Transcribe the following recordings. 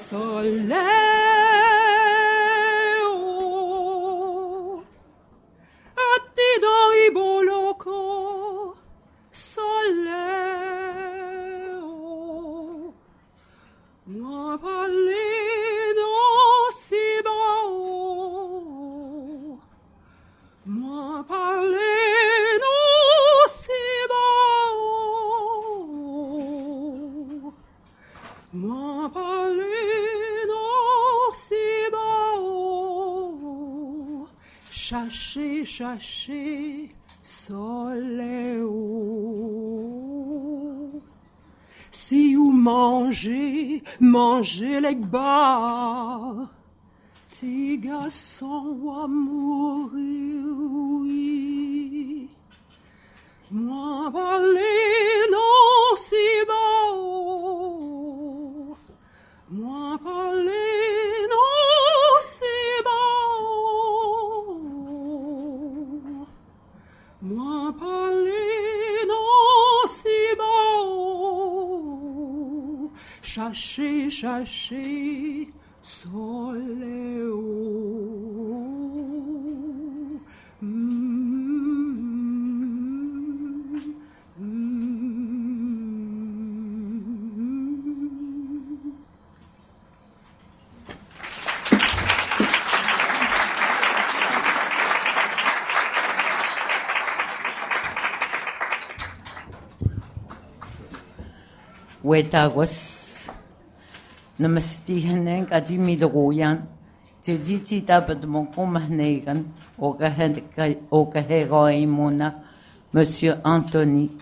Soleo, attido i boloco, soleo, moi palino si bao, moi palino si bao, moi palino si bao, cherchez, cherchez, soleil. Si vous mangez, mangez les bas, tes garçons vont mourir, oui. Moi, parler non si beau, moi, parler non si beau, moi, parler non si beau, cherchez, cherchez, soleil. Wetawas namastihanen kadimi doyan tejiti tabat monkomahnegan okaheroimona Monsieur Anthony.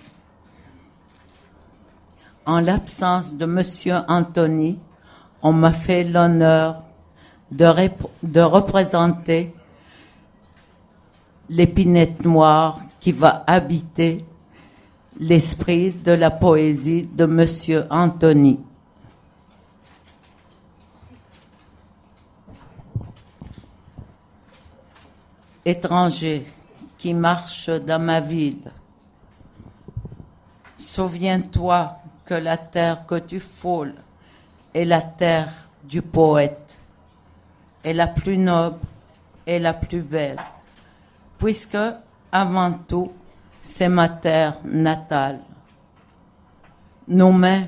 En l'absence de Monsieur Anthony, on m'a fait l'honneur de représenter l'épinette noire qui va habiter l'esprit de la poésie de Monsieur Anthony. Étranger qui marche dans ma ville, souviens-toi que la terre que tu foules est la terre du poète, est la plus noble et la plus belle, puisque, avant tout, c'est ma terre natale. Nos mains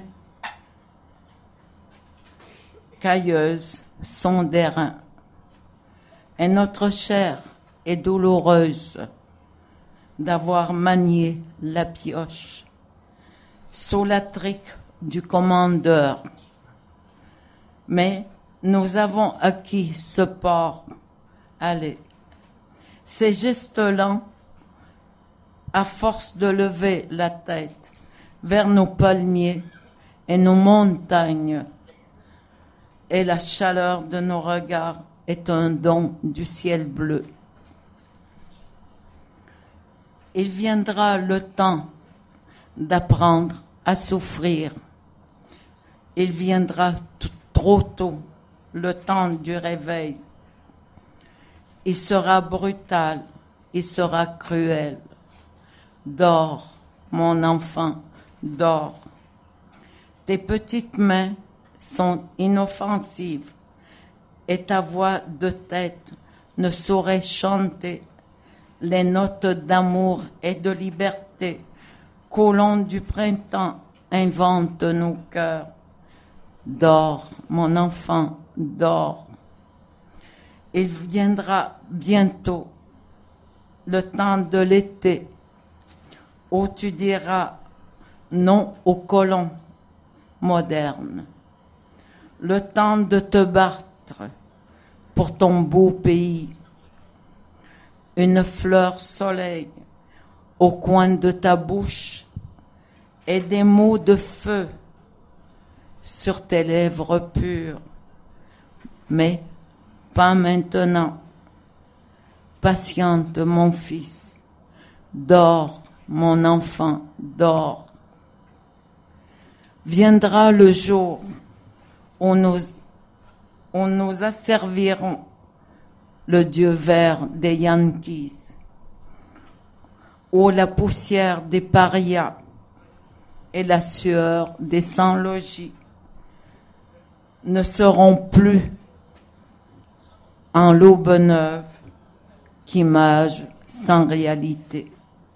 cailleuses sont d'airain, et notre chair est douloureuse d'avoir manié la pioche sous la trique du commandeur. Mais nous avons acquis ce port. Allez, ces gestes lents, à force de lever la tête vers nos palmiers et nos montagnes, et la chaleur de nos regards est un don du ciel bleu. Il viendra le temps d'apprendre à souffrir. Il viendra trop tôt le temps du réveil. Il sera brutal, il sera cruel. Dors, mon enfant, dors. Tes petites mains sont inoffensives et ta voix de tête ne saurait chanter les notes d'amour et de liberté qu'au long du printemps inventent nos cœurs. Dors, mon enfant, dors. Il viendra bientôt le temps de l'été où tu diras non aux colons modernes. Le temps de te battre pour ton beau pays. Une fleur soleil au coin de ta bouche et des mots de feu sur tes lèvres pures. Mais pas maintenant. Patiente, mon fils. Dors, mon enfant, dors. Viendra le jour où nous asservirons le Dieu vert des Yankees, où la poussière des parias et la sueur des sans-logis ne seront plus en l'aube neuve qu'image sans réalité.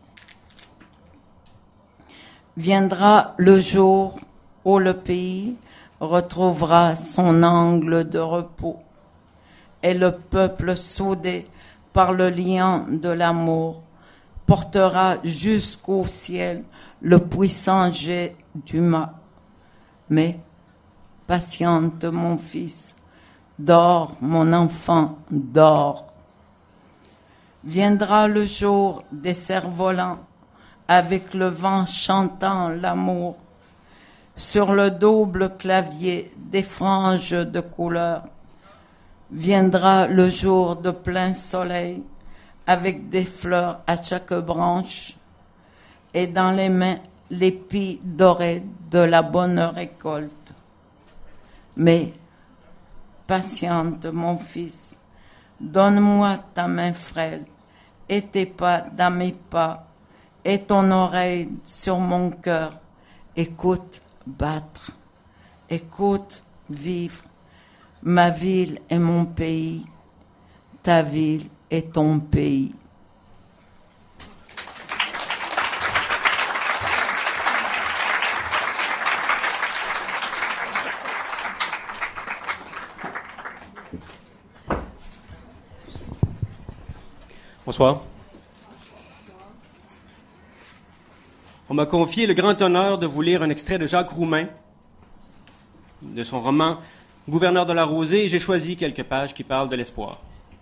Viendra le jour où le pays retrouvera son angle de repos et le peuple soudé par le lien de l'amour portera jusqu'au ciel le puissant jet du mât. Mais patiente, mon fils, dors, mon enfant, dors. Viendra le jour des cerfs-volants avec le vent chantant l'amour sur le double clavier des franges de couleur. Viendra le jour de plein soleil avec des fleurs à chaque branche et dans les mains l'épi doré de la bonne récolte. Mais, patiente, mon fils, donne-moi ta main frêle et tes pas dans mes pas et ton oreille sur mon cœur. Écoute battre, écoute vivre. Ma ville est mon pays, ta ville est ton pays. Bonsoir. On m'a confié le grand honneur de vous lire un extrait de Jacques Roumain, de son roman « Gouverneur de la Rosée », et j'ai choisi quelques pages qui parlent de l'espoir.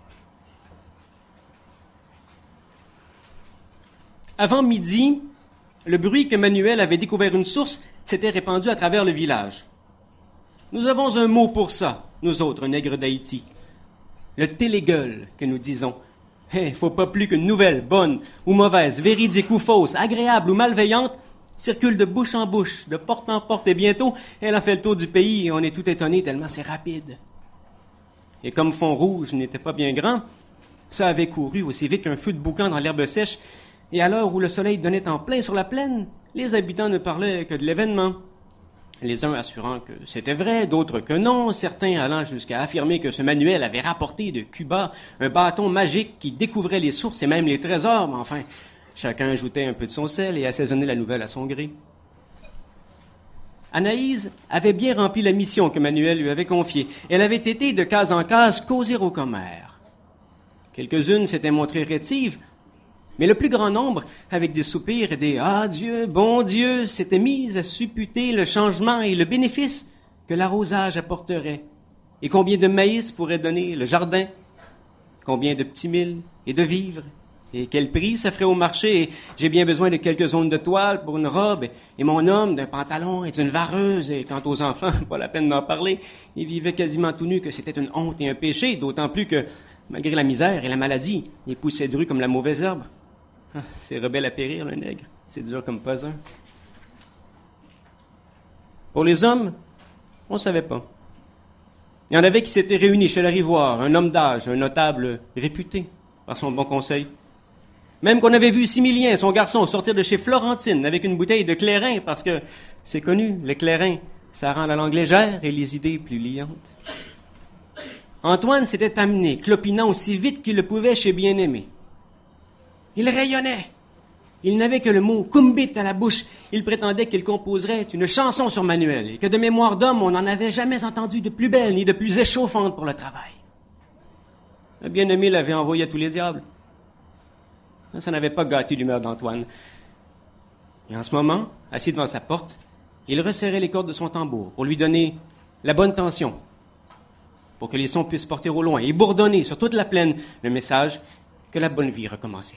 Avant midi, le bruit que Manuel avait découvert une source s'était répandu à travers le village. Nous avons un mot pour ça, nous autres, nègres d'Haïti. Le télégueule, que nous disons. Faut pas plus qu'une nouvelle, bonne ou mauvaise, véridique ou fausse, agréable ou malveillante, circule de bouche en bouche, de porte en porte, et bientôt, elle a fait le tour du pays et on est tout étonné tellement c'est rapide. Et comme Font-Rouge n'était pas bien grand, ça avait couru aussi vite qu'un feu de boucan dans l'herbe sèche, et à l'heure où le soleil donnait en plein sur la plaine, les habitants ne parlaient que de l'événement. Les uns assurant que c'était vrai, d'autres que non, certains allant jusqu'à affirmer que ce Manuel avait rapporté de Cuba un bâton magique qui découvrait les sources et même les trésors, mais enfin, chacun ajoutait un peu de son sel et assaisonnait la nouvelle à son gré. Anaïse avait bien rempli la mission que Manuel lui avait confiée. Elle avait été de case en case causer au commère. Quelques-unes s'étaient montrées rétives, mais le plus grand nombre, avec des soupirs et des « Ah Dieu, bon Dieu », s'étaient mises à supputer le changement et le bénéfice que l'arrosage apporterait. Et combien de maïs pourrait donner le jardin, combien de petits milles et de vivres, et quel prix ça ferait au marché. Et j'ai bien besoin de quelques zones de toile pour une robe, et mon homme d'un pantalon et d'une vareuse. Et quant aux enfants, pas la peine d'en parler, ils vivaient quasiment tout nus, que c'était une honte et un péché, d'autant plus que, malgré la misère et la maladie, ils poussaient drus comme la mauvaise herbe. Ah, c'est rebelle à périr, le nègre. C'est dur comme pas un. Pour les hommes, on savait pas. Il y en avait qui s'étaient réunis chez l'Arivoire, un homme d'âge, un notable réputé par son bon conseil. Même qu'on avait vu Similien, son garçon, sortir de chez Florentine avec une bouteille de clairin, parce que, c'est connu, le clairin, ça rend la langue légère et les idées plus liantes. Antoine s'était amené, clopinant aussi vite qu'il le pouvait chez Bien-Aimé. Il rayonnait. Il n'avait que le mot « kumbit » à la bouche. Il prétendait qu'il composerait une chanson sur Manuel et que de mémoire d'homme, on n'en avait jamais entendu de plus belle ni de plus échauffante pour le travail. Le Bien-Aimé l'avait envoyé à tous les diables. Ça n'avait pas gâté l'humeur d'Antoine. Et en ce moment, assis devant sa porte, il resserrait les cordes de son tambour pour lui donner la bonne tension, pour que les sons puissent porter au loin et bourdonner sur toute la plaine le message que la bonne vie recommençait.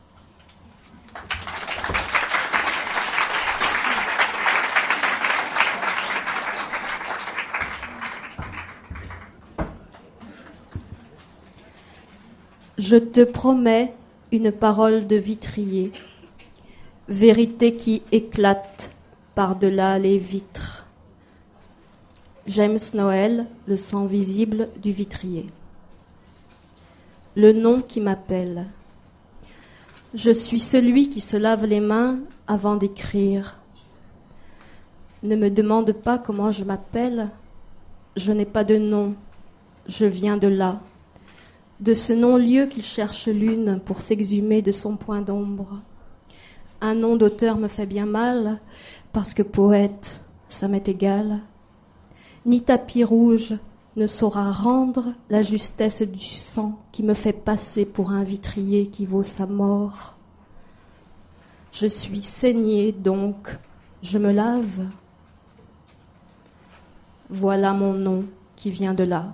Je te promets une parole de vitrier, vérité qui éclate par-delà les vitres. James Noël, le sang visible du vitrier. Le nom qui m'appelle. Je suis celui qui se lave les mains avant d'écrire. Ne me demande pas comment je m'appelle. je n'ai pas de nom, je viens de là, de ce non-lieu qu'il cherche l'une pour s'exhumer de son point d'ombre. Un nom d'auteur me fait bien mal, parce que poète, ça m'est égal. Ni tapis rouge ne saura rendre la justesse du sang qui me fait passer pour un vitrier qui vaut sa mort. Je suis saignée, donc je me lave. Voilà mon nom qui vient de là.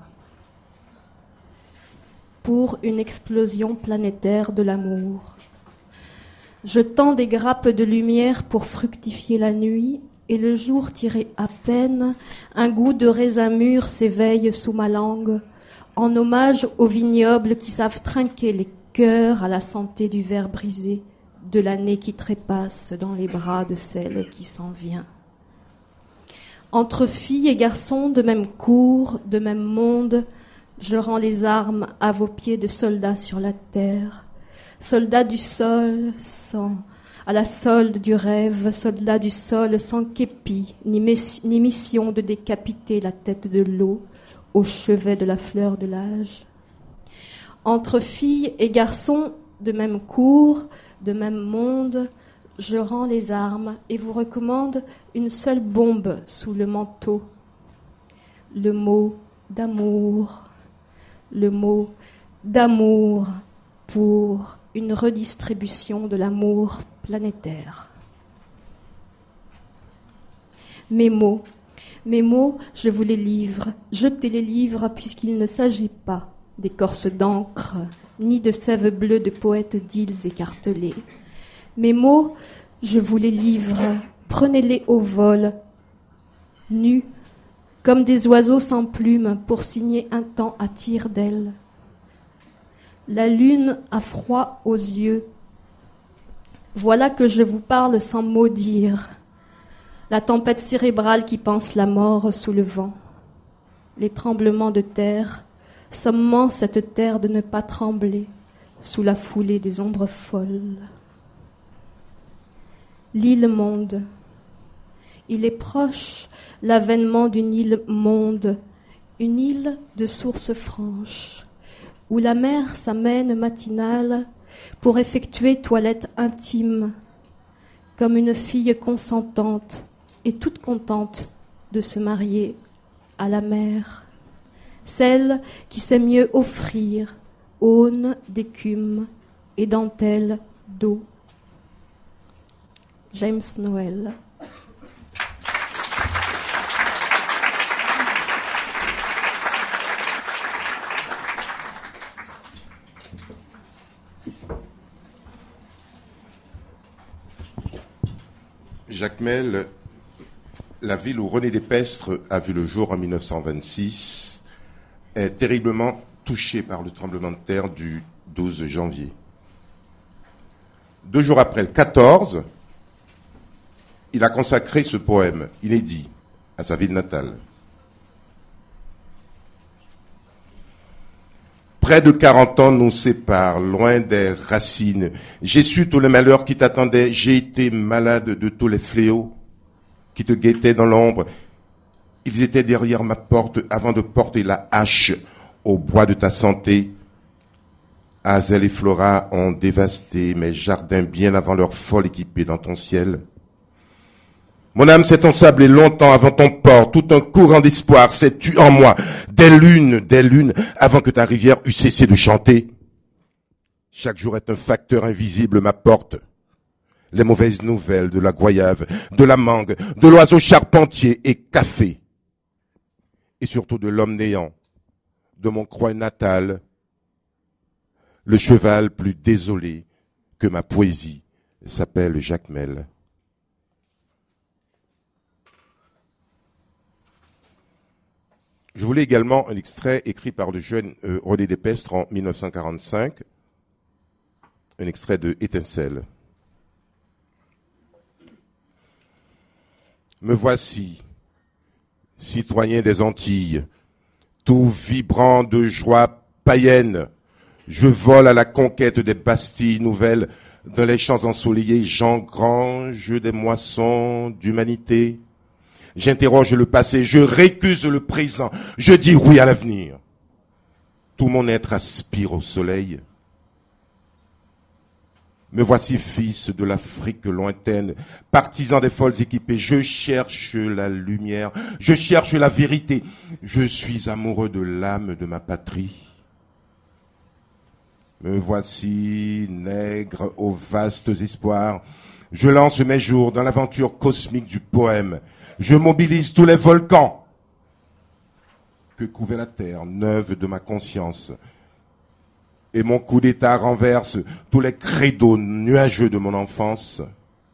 Pour une explosion planétaire de l'amour. Je tends des grappes de lumière pour fructifier la nuit, et le jour tiré à peine, un goût de raisin mûr s'éveille sous ma langue, en hommage aux vignobles qui savent trinquer les cœurs à la santé du verre brisé, de l'année qui trépasse dans les bras de celle qui s'en vient. Entre filles et garçons de même cour, de même monde, je rends les armes à vos pieds de soldats sur la terre, soldats du sol sans, à la solde du rêve, soldats du sol sans képi, ni mission de décapiter la tête de l'eau au chevet de la fleur de l'âge. Entre filles et garçons de même cour, de même monde, je rends les armes et vous recommande une seule bombe sous le manteau. Le mot d'amour pour une redistribution de l'amour planétaire. Mes mots, je vous les livre, jetez les livres puisqu'il ne s'agit pas d'écorce d'encre, ni de sève bleue de poètes d'îles écartelés. Mes mots, je vous les livre, prenez-les au vol, nus, comme des oiseaux sans plumes pour signer un temps à tire-d'aile. La lune a froid aux yeux. Voilà que je vous parle sans mot dire. La tempête cérébrale qui pense la mort sous le vent. Les tremblements de terre, sommant cette terre de ne pas trembler sous la foulée des ombres folles. L'île monde. Il est proche l'avènement d'une île monde, une île de sources franches, où la mer s'amène matinale pour effectuer toilette intime, comme une fille consentante et toute contente de se marier à la mer, celle qui sait mieux offrir aune d'écume et dentelle d'eau. James Noël. Jacmel, la ville où René Despestre a vu le jour en 1926, est terriblement touchée par le tremblement de terre du 12 janvier. 2 jours après, le 14, il a consacré ce poème inédit à sa ville natale. Près de 40 ans nous séparent, loin des racines. J'ai su tous les malheurs qui t'attendaient. J'ai été malade de tous les fléaux qui te guettaient dans l'ombre. Ils étaient derrière ma porte avant de porter la hache au bois de ta santé. Hazel et Flora ont dévasté mes jardins bien avant leur folle équipée dans ton ciel. Mon âme s'est ensablée longtemps avant ton port, tout un courant d'espoir s'est tu en moi, des lunes, avant que ta rivière eût cessé de chanter. Chaque jour est un facteur invisible m'apporte les mauvaises nouvelles de la goyave, de la mangue, de l'oiseau charpentier et café, et surtout de l'homme néant, de mon croix natal, le cheval plus désolé que ma poésie s'appelle Jacmel. Je voulais également un extrait écrit par le jeune René Despestre en 1945, un extrait de Étincelle. Me voici, citoyen des Antilles, tout vibrant de joie païenne. Je vole à la conquête des Bastilles nouvelles, dans les champs ensoleillés, j'engrange des moissons d'humanité. J'interroge le passé, je récuse le présent, je dis oui à l'avenir. Tout mon être aspire au soleil. Me voici fils de l'Afrique lointaine, partisan des folles équipées. Je cherche la lumière, je cherche la vérité. Je suis amoureux de l'âme de ma patrie. Me voici nègre aux vastes espoirs. Je lance mes jours dans l'aventure cosmique du poème. Je mobilise tous les volcans que couvait la terre neuve de ma conscience. Et mon coup d'état renverse tous les credos nuageux de mon enfance.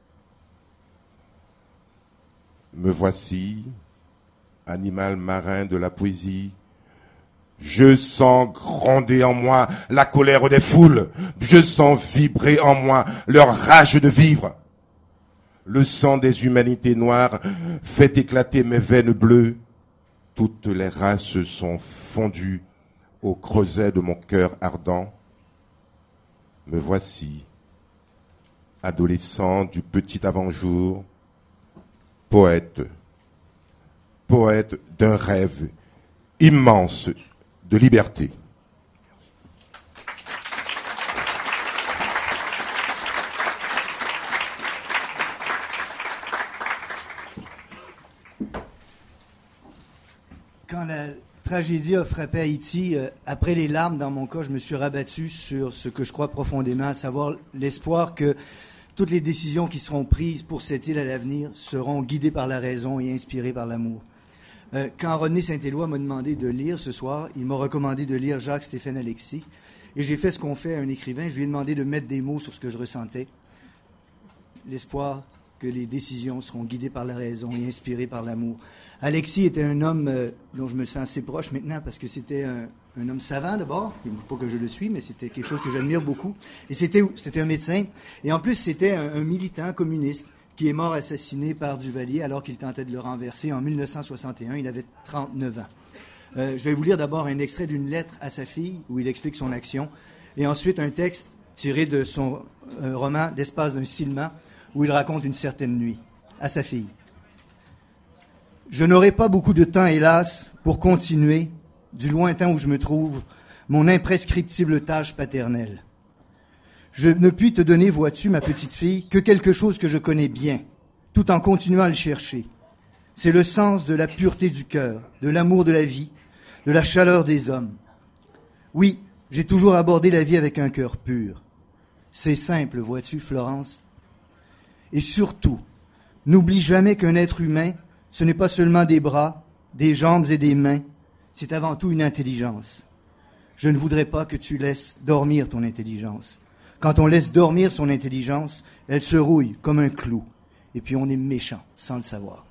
Me voici, animal marin de la poésie. Je sens gronder en moi la colère des foules. Je sens vibrer en moi leur rage de vivre. Le sang des humanités noires fait éclater mes veines bleues. Toutes les races sont fondues au creuset de mon cœur ardent. Me voici, adolescent du petit avant-jour, poète d'un rêve immense de liberté. Quand la tragédie a frappé Haïti, après les larmes, dans mon cas, je me suis rabattu sur ce que je crois profondément, à savoir l'espoir que toutes les décisions qui seront prises pour cette île à l'avenir seront guidées par la raison et inspirées par l'amour. Quand René Saint-Éloi m'a demandé de lire ce soir, il m'a recommandé de lire Jacques-Stéphane Alexis, et j'ai fait ce qu'on fait à un écrivain, je lui ai demandé de mettre des mots sur ce que je ressentais. L'espoir que les décisions seront guidées par la raison et inspirées par l'amour. Alexis était un homme dont je me sens assez proche maintenant parce que c'était un homme savant d'abord, pas que je le suis, mais c'était quelque chose que j'admire beaucoup. Et c'était un médecin. Et en plus, c'était un militant communiste qui est mort assassiné par Duvalier alors qu'il tentait de le renverser en 1961. Il avait 39 ans. Je vais vous lire d'abord un extrait d'une lettre à sa fille où il explique son action. Et ensuite, un texte tiré de son roman « L'espace d'un ciment » où il raconte une certaine nuit à sa fille. « Je n'aurai pas beaucoup de temps, hélas, pour continuer, du lointain où je me trouve, mon imprescriptible tâche paternelle. Je ne puis te donner, vois-tu, ma petite fille, que quelque chose que je connais bien, tout en continuant à le chercher. C'est le sens de la pureté du cœur, de l'amour de la vie, de la chaleur des hommes. Oui, j'ai toujours abordé la vie avec un cœur pur. C'est simple, vois-tu, Florence. Et surtout, n'oublie jamais qu'un être humain, ce n'est pas seulement des bras, des jambes et des mains, c'est avant tout une intelligence. Je ne voudrais pas que tu laisses dormir ton intelligence. Quand on laisse dormir son intelligence, elle se rouille comme un clou. Et puis on est méchant, sans le savoir.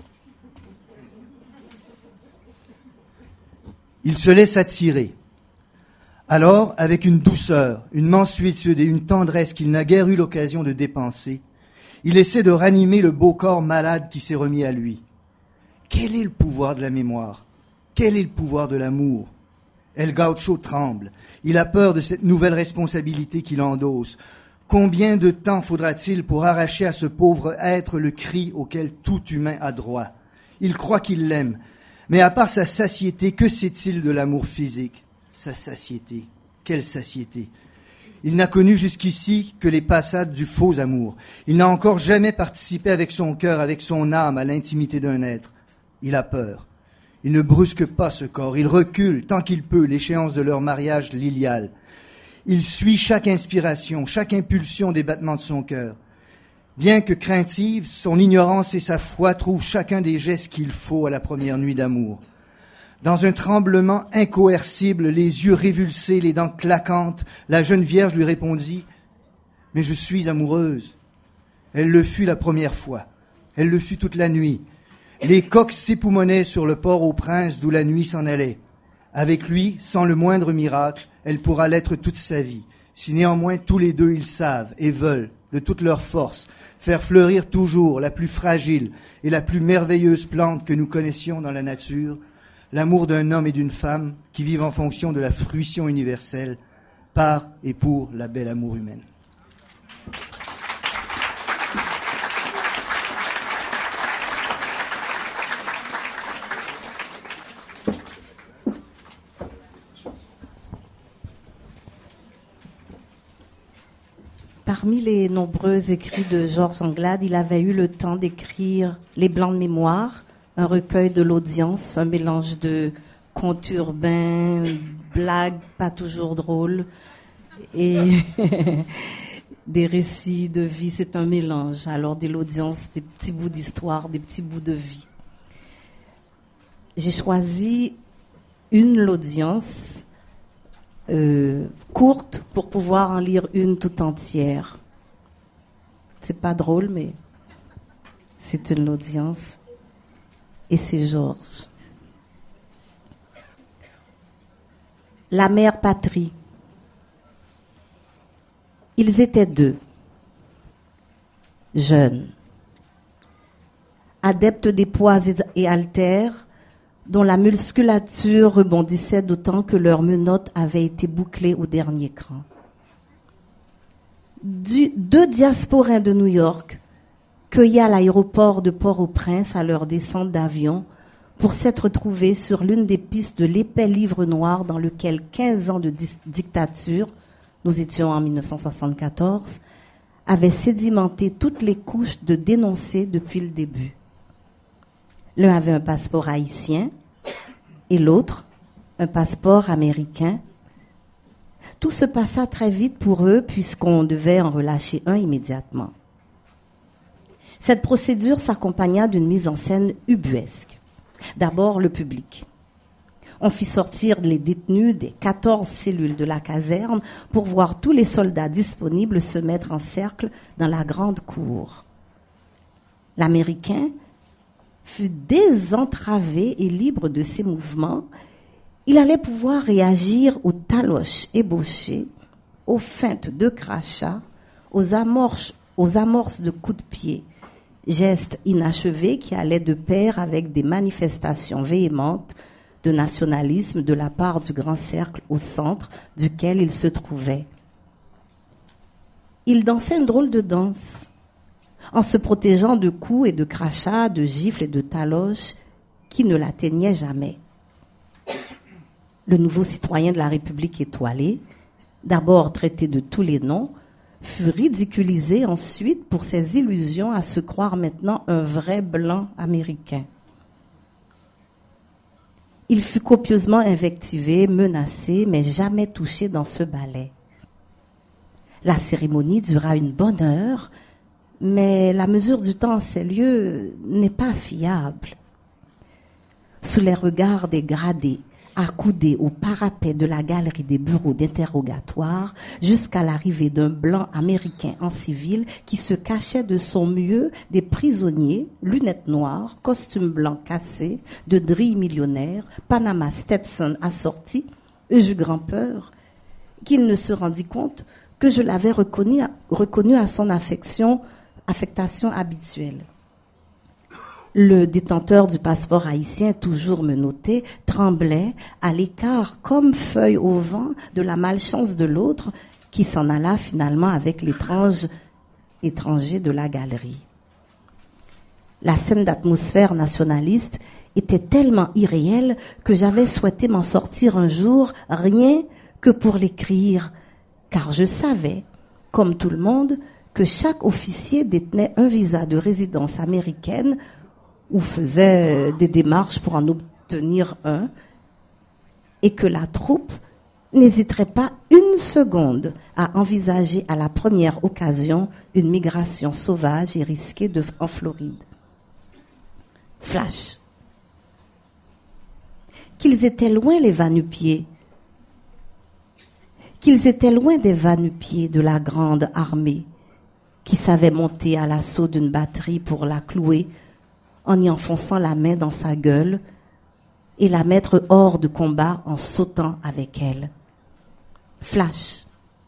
Il se laisse attirer. Alors, avec une douceur, une mansuétude et une tendresse qu'il n'a guère eu l'occasion de dépenser, il essaie de ranimer le beau corps malade qui s'est remis à lui. Quel est le pouvoir de la mémoire? Quel est le pouvoir de l'amour? El Gaucho tremble. Il a peur de cette nouvelle responsabilité qu'il endosse. Combien de temps faudra-t-il pour arracher à ce pauvre être le cri auquel tout humain a droit? Il croit qu'il l'aime. Mais à part sa satiété, que sait-il de l'amour physique? Sa satiété. Quelle satiété? Il n'a connu jusqu'ici que les passades du faux amour. Il n'a encore jamais participé avec son cœur, avec son âme, à l'intimité d'un être. Il a peur. Il ne brusque pas ce corps. Il recule, tant qu'il peut, l'échéance de leur mariage lilial. Il suit chaque inspiration, chaque impulsion des battements de son cœur. Bien que craintive, son ignorance et sa foi trouvent chacun des gestes qu'il faut à la première nuit d'amour. Dans un tremblement incoercible, les yeux révulsés, les dents claquantes, la jeune vierge lui répondit « Mais je suis amoureuse. » Elle le fut la première fois. Elle le fut toute la nuit. Les coqs s'époumonaient sur le port au prince d'où la nuit s'en allait. Avec lui, sans le moindre miracle, elle pourra l'être toute sa vie. Si néanmoins tous les deux ils savent et veulent, de toute leur force, faire fleurir toujours la plus fragile et la plus merveilleuse plante que nous connaissions dans la nature, l'amour d'un homme et d'une femme qui vivent en fonction de la fruition universelle par et pour la belle amour humaine. Parmi les nombreux écrits de Georges Anglade, il avait eu le temps d'écrire Les Blancs de mémoire, un recueil de l'audience, un mélange de contes urbains, blagues pas toujours drôles et des récits de vie. C'est un mélange. Alors de l'audience, des petits bouts d'histoire, des petits bouts de vie. J'ai choisi l'audience courte pour pouvoir en lire une tout entière. C'est pas drôle, mais c'est une audience. Et c'est Georges. La mère patrie. Ils étaient deux, jeunes, adeptes des poids et haltères, dont la musculature rebondissait d'autant que leurs menottes avaient été bouclées au dernier cran. Deux diasporins de New York, cueillis à l'aéroport de Port-au-Prince à leur descente d'avion, pour s'être trouvés sur l'une des pistes de l'épais livre noir dans lequel 15 ans de dictature, nous étions en 1974, avaient sédimenté toutes les couches de dénoncés depuis le début. L'un avait un passeport haïtien et l'autre un passeport américain. Tout se passa très vite pour eux puisqu'on devait en relâcher un immédiatement. Cette procédure s'accompagna d'une mise en scène ubuesque. D'abord, le public. On fit sortir les détenus des 14 cellules de la caserne pour voir tous les soldats disponibles se mettre en cercle dans la grande cour. L'Américain fut désentravé et libre de ses mouvements. Il allait pouvoir réagir aux taloches ébauchées, aux feintes de crachats, aux amorces de coups de pied, gestes inachevés qui allaient de pair avec des manifestations véhémentes de nationalisme de la part du grand cercle au centre duquel il se trouvait. Il dansait une drôle de danse, en se protégeant de coups et de crachats, de gifles et de taloches qui ne l'atteignaient jamais. Le nouveau citoyen de la République étoilée, d'abord traité de tous les noms, fut ridiculisé ensuite pour ses illusions à se croire maintenant un vrai blanc américain. Il fut copieusement invectivé, menacé, mais jamais touché dans ce ballet. La cérémonie dura une bonne heure, mais la mesure du temps en ces lieux n'est pas fiable. Sous les regards des gradés, accoudés au parapet de la galerie des bureaux d'interrogatoire, jusqu'à l'arrivée d'un blanc américain en civil qui se cachait de son mieux des prisonniers, lunettes noires, costume blanc cassé, de drilles millionnaires, Panama Stetson assorti, j'eus grand-peur qu'il ne se rendit compte que je l'avais reconnu à son affectation habituelle. Le détenteur du passeport haïtien, toujours menotté, tremblait à l'écart comme feuille au vent de la malchance de l'autre qui s'en alla finalement avec l'étrange étranger de la galerie. La scène d'atmosphère nationaliste était tellement irréelle que j'avais souhaité m'en sortir un jour rien que pour l'écrire, car je savais, comme tout le monde, que chaque officier détenait un visa de résidence américaine ou faisait des démarches pour en obtenir un, et que la troupe n'hésiterait pas une seconde à envisager à la première occasion une migration sauvage et risquée en Floride. Flash. Qu'ils étaient loin les va-nu-pieds, qu'ils étaient loin des va-nu-pieds de la grande armée qui savait monter à l'assaut d'une batterie pour la clouer en y enfonçant la main dans sa gueule et la mettre hors de combat en sautant avec elle. Flash.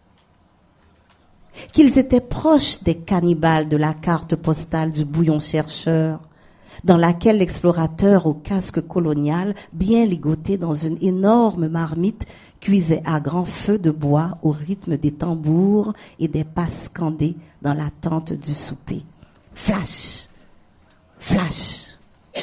Qu'ils étaient proches des cannibales de la carte postale du bouillon chercheur, dans laquelle l'explorateur au casque colonial, bien ligoté dans une énorme marmite, cuisait à grand feu de bois au rythme des tambours et des pas scandés dans l'attente du souper. Flash. Flash.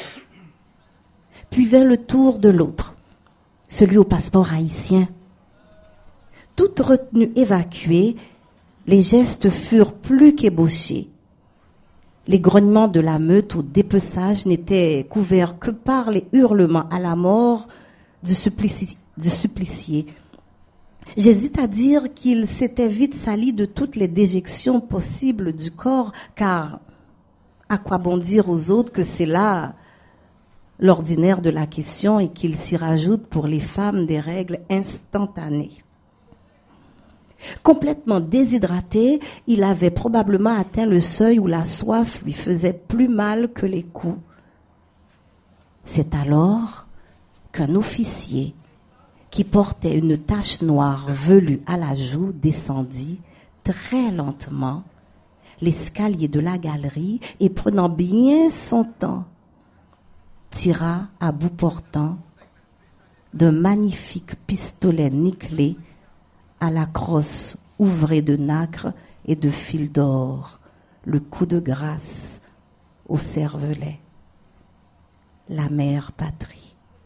Puis vint le tour de l'autre, celui au passeport haïtien. Toute retenue évacuée, Les gestes furent plus qu'ébauchés. Les grognements de la meute au dépeçage n'étaient couverts que par les hurlements à la mort du supplicié. J'hésite à dire qu'il s'était vite sali de toutes les déjections possibles du corps, car à quoi bon dire aux autres que c'est là l'ordinaire de la question et qu'il s'y rajoute pour les femmes des règles instantanées. Complètement déshydraté, il avait probablement atteint le seuil où la soif lui faisait plus mal que les coups. C'est alors qu'un officier qui portait une tache noire velue à la joue descendit très lentement l'escalier de la galerie et prenant bien son temps, tira à bout portant d'un magnifique pistolet nickelé à la crosse ouvrée de nacre et de fil d'or, le coup de grâce au cervelet. La mère patrie.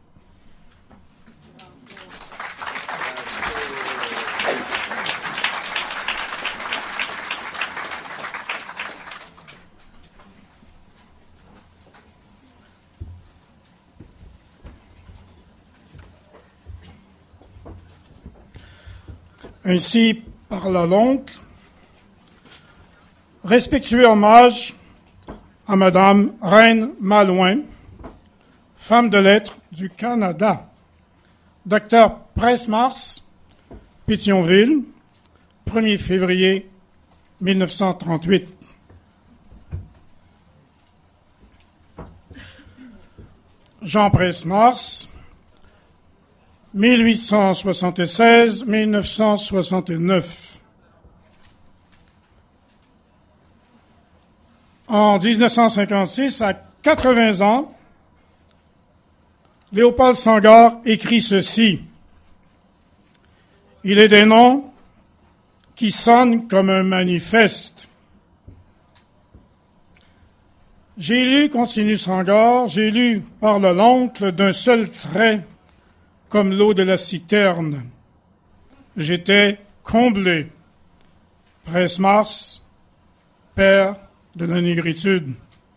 Ainsi parla l'oncle. Respectueux hommage à Madame Reine Malouin, femme de lettres du Canada. Docteur Presse-Mars, Pétionville, 1er février 1938. Jean Presse-Mars, 1876-1969. En 1956, à 80 ans, Léopold Senghor écrit ceci. Il est des noms qui sonnent comme un manifeste. J'ai lu, continue Senghor, j'ai lu par l'oncle d'un seul trait, comme l'eau de la citerne. J'étais comblé. Presse-Mars, père de la négritude.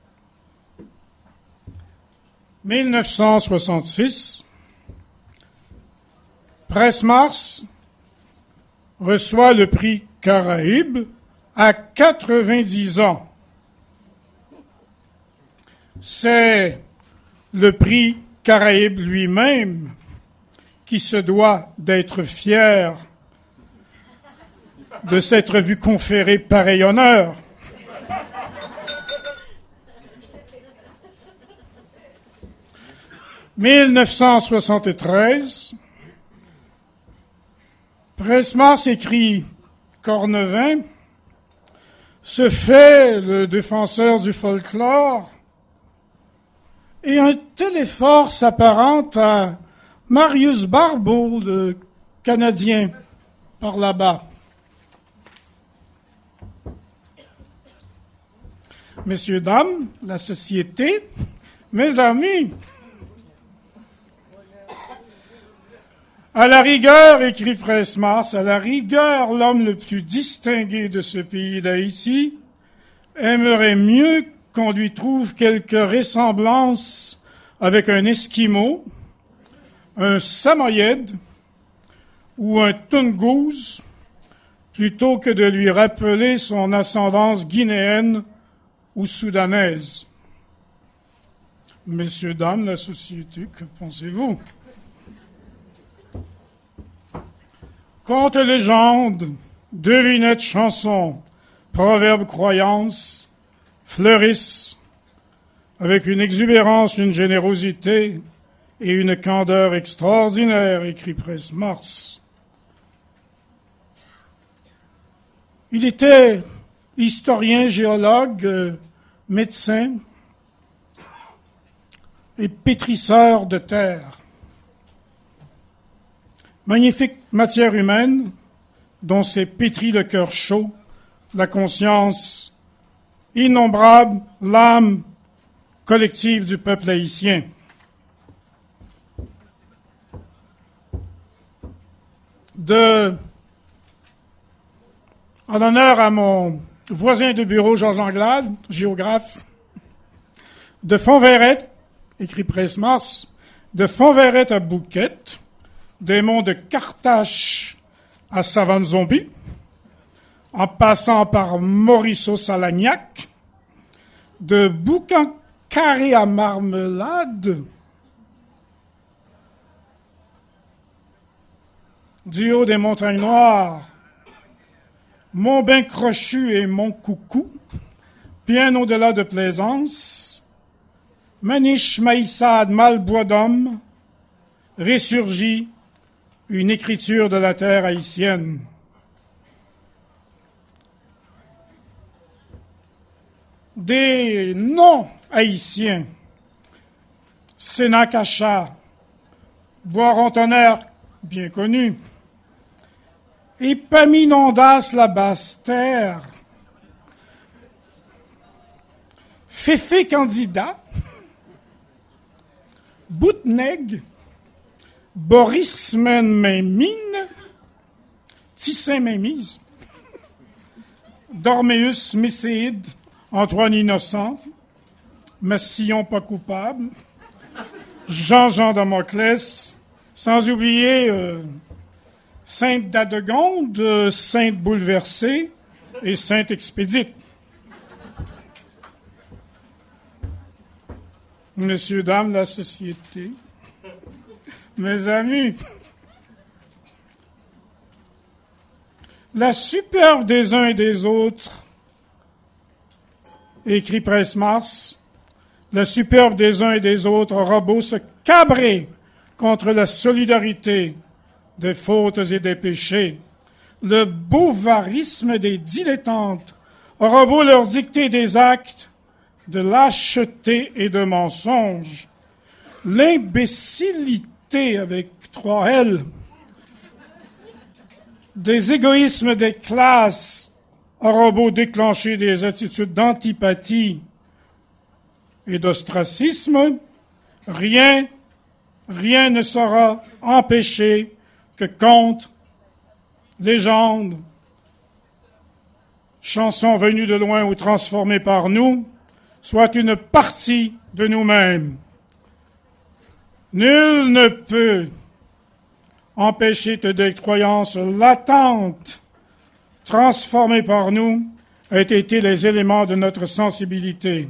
1966, Presse-Mars reçoit le prix Caraïbes à 90 ans. C'est le prix Caraïbes lui-même qui se doit d'être fier de s'être vu conférer pareil honneur. « 1973, Presse-Mars écrit Cornevin se fait le défenseur du folklore et un tel effort s'apparente à Marius Barbeau, le Canadien, par là-bas. Messieurs, dames, la société, mes amis, à la rigueur, écrit Presse-Mars, à la rigueur, l'homme le plus distingué de ce pays d'Haïti aimerait mieux qu'on lui trouve quelque ressemblance avec un Esquimau, un Samoyède ou un Tungouse, plutôt que de lui rappeler son ascendance guinéenne ou soudanaise. Messieurs, dames, la société, que pensez-vous? Contes, légendes, devinettes, chansons, proverbes, croyances, fleurissent avec une exubérance, une générosité et une candeur extraordinaire, écrit Presse-Mars. Il était historien, géologue, médecin et pétrisseur de terre. Magnifique matière humaine dont s'est pétri le cœur chaud, la conscience innombrable, l'âme collective du peuple haïtien. En honneur à mon voisin de bureau, Georges Anglade, géographe, de Fontvérette, écrit Presse-Mars, de Fontvérette à Bouquette, des monts de Carthage à Savane-Zombie, en passant par Morisseau-Salagnac, de Boucan-Carré à Marmelade, du haut des montagnes noires, Mont-Bain-Crochu et Mont-Coucou, bien au-delà de Plaisance, Maniche, Maïssade, Malbois-d'Homme, ressurgit une écriture de la terre haïtienne. Des noms haïtiens, Sénacacha, Bois-Rontonnerre, bien connu, Épaminondas la Basse-Terre, Féfé Candidat, Boutneg, Boris Mémine, Tissin Mémise, Dorméus Méséide, Antoine Innocent, Massillon pas coupable, Jean-Jean Damoclès, sans oublier Sainte Dadegonde, Sainte Bouleversée et Sainte Expédite. Messieurs, dames, la société, mes amis, la superbe des uns et des autres, écrit Presse-Mars, la superbe des uns et des autres aura beau se cabrer contre la solidarité des fautes et des péchés, le bovarisme des dilettantes aura beau leur dicter des actes de lâcheté et de mensonge, l'imbécilité avec 3 L des égoïsmes des classes aura beau déclencher des attitudes d'antipathie et d'ostracisme, rien ne saura empêcher que contes, légendes, chansons venues de loin ou transformées par nous, soient une partie de nous-mêmes. Nul ne peut empêcher que des croyances latentes, transformées par nous, aient été les éléments de notre sensibilité.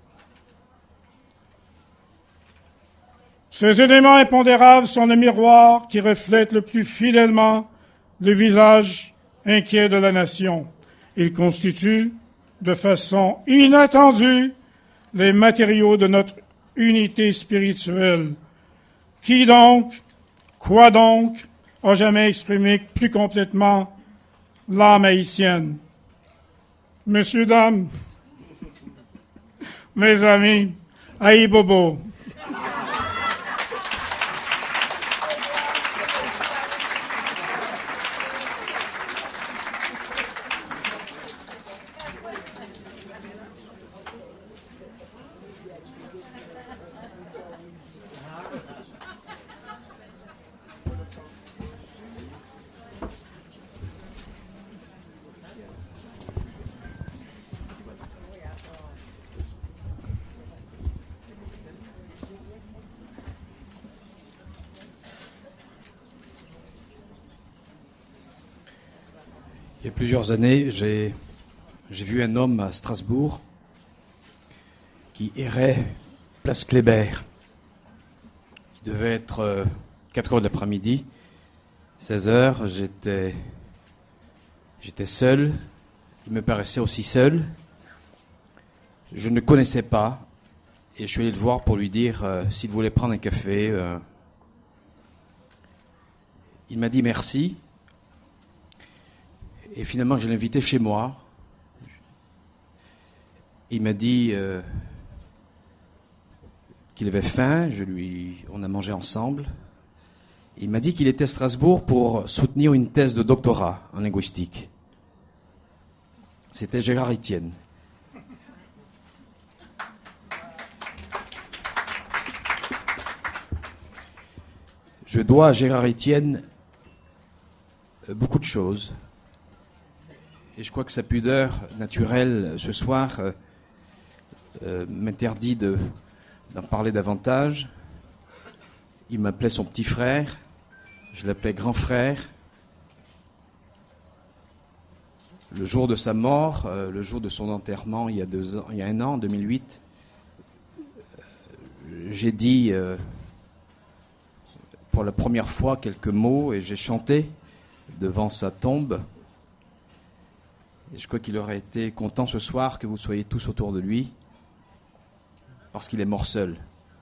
Ces éléments impondérables sont le miroir qui reflète le plus fidèlement le visage inquiet de la nation. Ils constituent, de façon inattendue, les matériaux de notre unité spirituelle. Qui donc, quoi donc, a jamais exprimé plus complètement l'âme haïtienne? Messieurs, dames, mes amis, aïe bobo. Il y a plusieurs années, j'ai vu un homme à Strasbourg qui errait place Kléber. Il devait être 4 heures de l'après-midi, 16 heures, j'étais seul, il me paraissait aussi seul. Je ne le connaissais pas et je suis allé le voir pour lui dire s'il voulait prendre un café. Il m'a dit merci. Et finalement, je l'ai invité chez moi. Il m'a dit qu'il avait faim. On a mangé ensemble. Il m'a dit qu'il était à Strasbourg pour soutenir une thèse de doctorat en linguistique. C'était Gérard Etienne. Je dois à Gérard Etienne beaucoup de choses. Et je crois que sa pudeur naturelle ce soir m'interdit d'en parler davantage. Il m'appelait son petit frère, je l'appelais grand frère. Le jour de sa mort, le jour de son enterrement, il y a un an, en 2008, j'ai dit pour la première fois quelques mots et j'ai chanté devant sa tombe. Et je crois qu'il aurait été content ce soir que vous soyez tous autour de lui, parce qu'il est mort seul.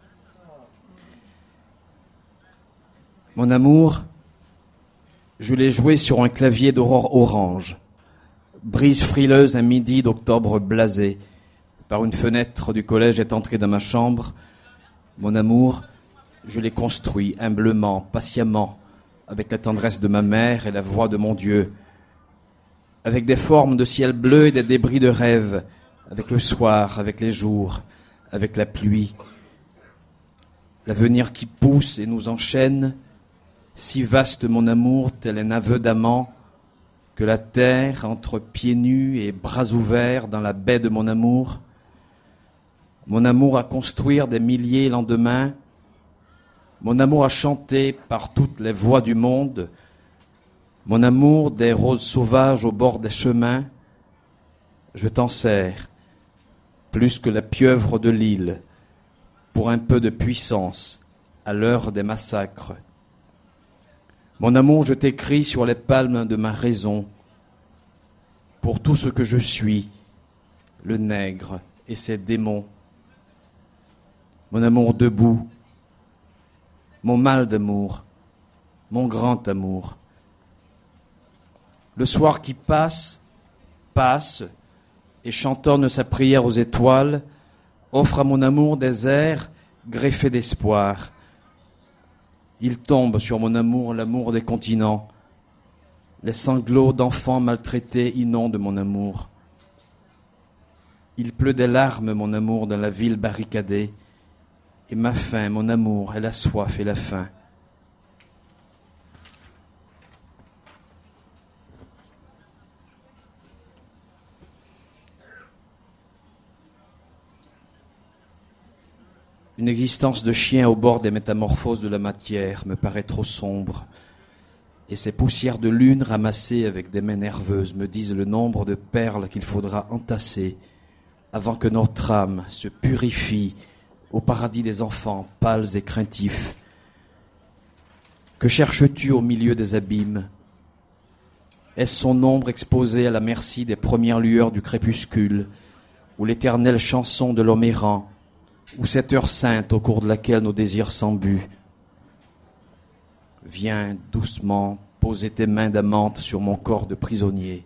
Mon amour, je l'ai joué sur un clavier d'aurore orange, brise frileuse un midi d'octobre blasé. Par une fenêtre du collège est entré dans ma chambre. Mon amour, je l'ai construit humblement, patiemment, avec la tendresse de ma mère et la voix de mon Dieu, avec des formes de ciel bleu et des débris de rêve, avec le soir, avec les jours, avec la pluie. L'avenir qui pousse et nous enchaîne, si vaste mon amour, tel un aveu d'amant, que la terre entre pieds nus et bras ouverts dans la baie de mon amour à construire des milliers lendemains, mon amour à chanter par toutes les voies du monde, mon amour des roses sauvages au bord des chemins, je t'en sers, plus que la pieuvre de l'île, pour un peu de puissance à l'heure des massacres. Mon amour, je t'écris sur les palmes de ma raison, pour tout ce que je suis, le nègre et ses démons. Mon amour debout, mon mal d'amour, mon grand amour. Le soir qui passe, et chantonne sa prière aux étoiles, offre à mon amour des airs greffés d'espoir. Il tombe sur mon amour, l'amour des continents. Les sanglots d'enfants maltraités inondent mon amour. Il pleut des larmes, mon amour, dans la ville barricadée. Et ma faim, mon amour, est la soif et la faim. Une existence de chien au bord des métamorphoses de la matière me paraît trop sombre, et ces poussières de lune ramassées avec des mains nerveuses me disent le nombre de perles qu'il faudra entasser avant que notre âme se purifie au paradis des enfants pâles et craintifs. Que cherches-tu au milieu des abîmes? Est-ce son ombre exposée à la merci des premières lueurs du crépuscule, ou l'éternelle chanson de l'homme errant, ou cette heure sainte au cours de laquelle nos désirs s'embuent? Viens doucement poser tes mains d'amante sur mon corps de prisonnier.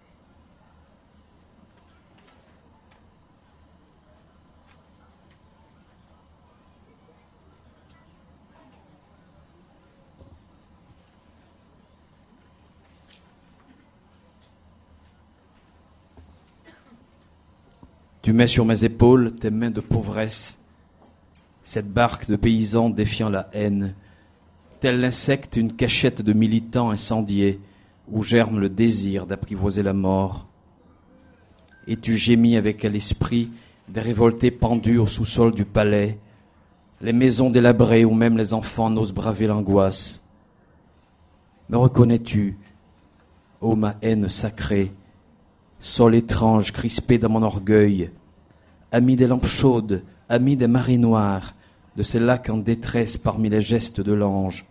Tu mets sur mes épaules tes mains de pauvresse, cette barque de paysans défiant la haine, tel l'insecte une cachette de militants incendiés, où germe le désir d'apprivoiser la mort. Et tu gémis avec à l'esprit des révoltés pendus au sous-sol du palais, les maisons délabrées où même les enfants n'osent braver l'angoisse. Me reconnais-tu, ô ma haine sacrée, sol étrange crispé dans mon orgueil, ami des lampes chaudes, ami des marées noires, de ces lacs en détresse parmi les gestes de l'ange?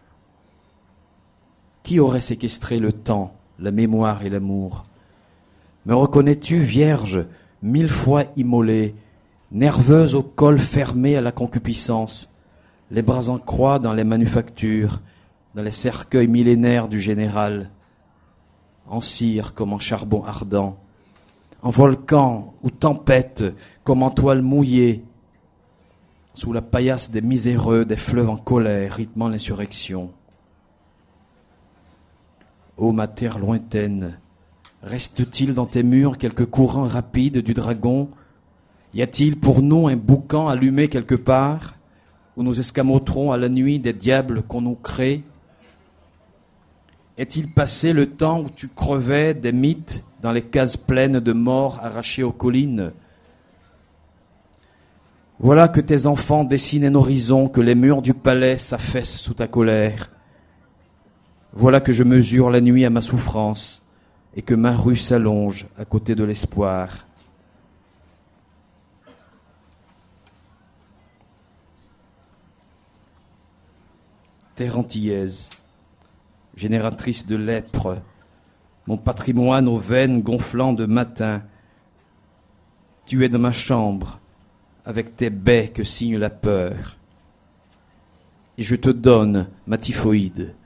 Qui aurait séquestré le temps, la mémoire et l'amour? Me reconnais-tu, vierge, 1000 fois immolée, nerveuse au col fermé à la concupiscence, les bras en croix dans les manufactures, dans les cercueils millénaires du général, en cire comme en charbon ardent, en volcan ou tempête comme en toile mouillée, sous la paillasse des miséreux, des fleuves en colère rythmant l'insurrection. Ô ma terre lointaine, reste-t-il dans tes murs quelques courants rapides du dragon? Y a-t-il pour nous un boucan allumé quelque part, où nous escamoterons à la nuit des diables qu'on nous crée? Est-il passé le temps où tu crevais des mythes dans les cases pleines de morts arrachés aux collines. Voilà que tes enfants dessinent un horizon, que les murs du palais s'affaissent sous ta colère. Voilà que je mesure la nuit à ma souffrance et que ma rue s'allonge à côté de l'espoir. Terre antillaise, génératrice de lèpre, mon patrimoine aux veines gonflant de matin, tu es dans ma chambre, avec tes baies que signe la peur, et je te donne ma typhoïde.